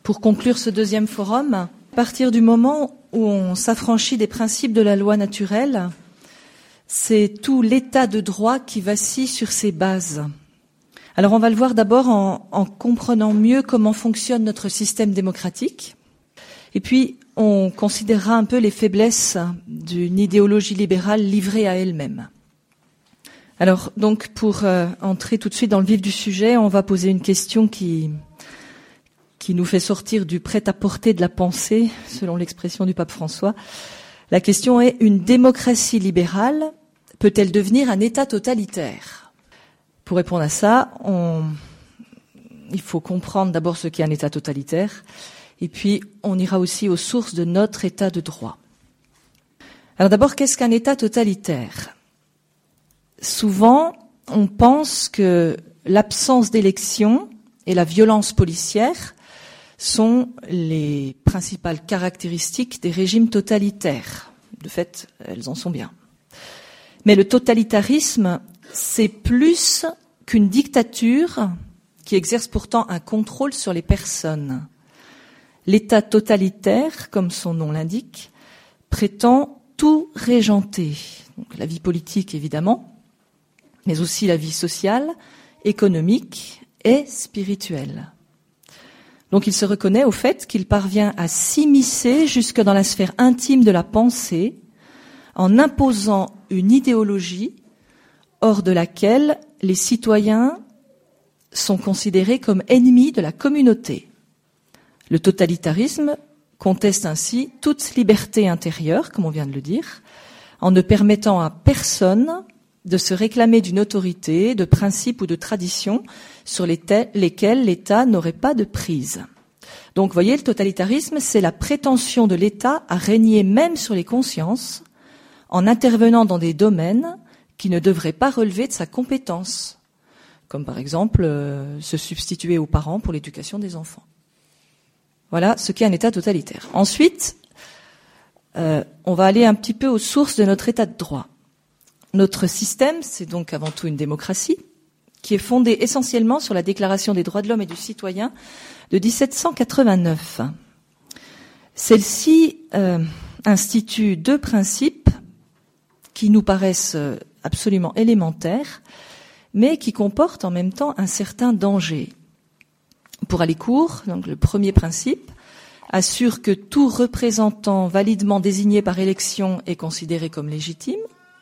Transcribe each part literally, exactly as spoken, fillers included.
Pour conclure ce deuxième forum, à partir du moment où on s'affranchit des principes de la loi naturelle, c'est tout l'état de droit qui vacille sur ses bases. Alors on va le voir d'abord en, en comprenant mieux comment fonctionne notre système démocratique, et puis on considérera un peu les faiblesses d'une idéologie libérale livrée à elle-même. Alors donc pour euh, entrer tout de suite dans le vif du sujet, on va poser une question qui qui nous fait sortir du prêt-à-porter de la pensée, selon l'expression du pape François. La question est: une démocratie libérale peut-elle devenir un État totalitaire ? Pour répondre à ça, on, il faut comprendre d'abord ce qu'est un État totalitaire, et puis on ira aussi aux sources de notre État de droit. Alors d'abord, qu'est-ce qu'un État totalitaire ? Souvent, on pense que l'absence d'élection et la violence policière sont les principales caractéristiques des régimes totalitaires. De fait, elles en sont bien. Mais le totalitarisme, c'est plus qu'une dictature qui exerce pourtant un contrôle sur les personnes. L'État totalitaire, comme son nom l'indique, prétend tout régenter. Donc la vie politique, évidemment, mais aussi la vie sociale, économique et spirituelle. Donc il se reconnaît au fait qu'il parvient à s'immiscer jusque dans la sphère intime de la pensée en imposant une idéologie hors de laquelle les citoyens sont considérés comme ennemis de la communauté. Le totalitarisme conteste ainsi toute liberté intérieure, comme on vient de le dire, en ne permettant à personne de se réclamer d'une autorité, de principes ou de traditions sur lesquels l'État n'aurait pas de prise. Donc, vous voyez, le totalitarisme, c'est la prétention de l'État à régner même sur les consciences en intervenant dans des domaines qui ne devraient pas relever de sa compétence, comme par exemple euh, se substituer aux parents pour l'éducation des enfants. Voilà ce qu'est un État totalitaire. Ensuite, euh, on va aller un petit peu aux sources de notre État de droit. Notre système, c'est donc avant tout une démocratie, qui est fondée essentiellement sur la Déclaration des droits de l'homme et du citoyen de dix-sept cent quatre-vingt-neuf. Celle-ci euh, institue deux principes qui nous paraissent absolument élémentaires, mais qui comportent en même temps un certain danger. Pour aller court, donc le premier principe assure que tout représentant validement désigné par élection est considéré comme légitime.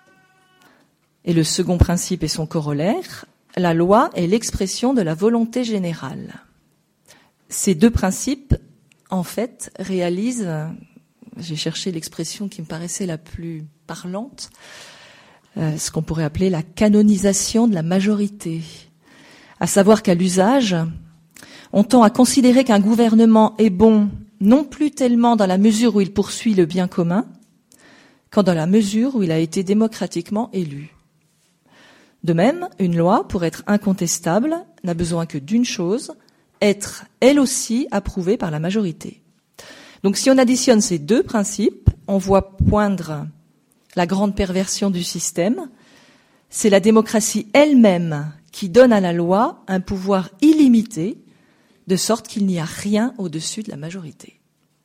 Et le second principe est son corollaire: la loi est l'expression de la volonté générale. Ces deux principes, en fait, réalisent, j'ai cherché l'expression qui me paraissait la plus parlante, euh, ce qu'on pourrait appeler la canonisation de la majorité. À savoir qu'à l'usage, on tend à considérer qu'un gouvernement est bon non plus tellement dans la mesure où il poursuit le bien commun, qu'en dans la mesure où il a été démocratiquement élu. De même, une loi, pour être incontestable, n'a besoin que d'une chose: être, elle aussi, approuvée par la majorité. Donc si on additionne ces deux principes, on voit poindre la grande perversion du système. C'est la démocratie elle-même qui donne à la loi un pouvoir illimité, de sorte qu'il n'y a rien au-dessus de la majorité.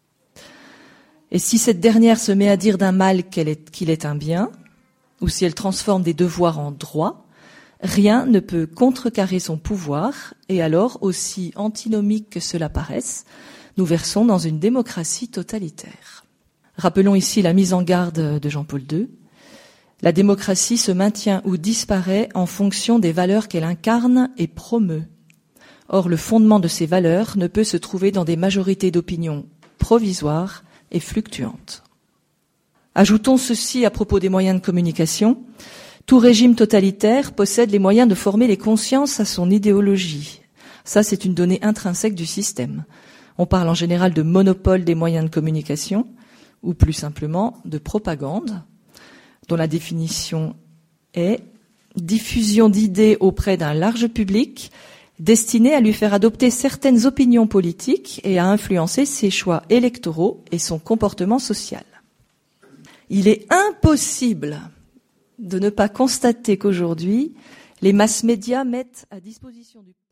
Et si cette dernière se met à dire d'un mal qu'elle est, qu'il est un bien, ou si elle transforme des devoirs en droits, rien ne peut contrecarrer son pouvoir, et alors, aussi antinomique que cela paraisse, nous versons dans une démocratie totalitaire. Rappelons ici la mise en garde de Jean-Paul deux. La démocratie se maintient ou disparaît en fonction des valeurs qu'elle incarne et promeut. Or, le fondement de ces valeurs ne peut se trouver dans des majorités d'opinion provisoires et fluctuantes. Ajoutons ceci à propos des moyens de communication. Tout régime totalitaire possède les moyens de former les consciences à son idéologie. Ça, c'est une donnée intrinsèque du système. On parle en général de monopole des moyens de communication, ou plus simplement de propagande, dont la définition est diffusion d'idées auprès d'un large public, destinée à lui faire adopter certaines opinions politiques et à influencer ses choix électoraux et son comportement social. Il est impossible de ne pas constater qu'aujourd'hui, les mass médias mettent à disposition du